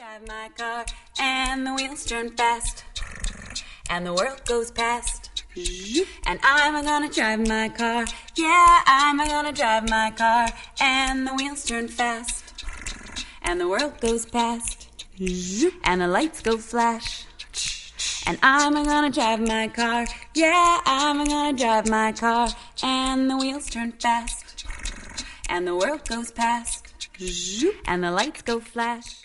Drive my car, and the wheels turn fast, and the world goes past. And I'm gonna drive my car, yeah, I'm gonna drive my car, and the wheels turn fast, and the world goes past, and the lights go flash. And I'm gonna drive my car, yeah, I'm gonna drive my car, and the wheels turn fast, and the world goes past, and the lights go flash.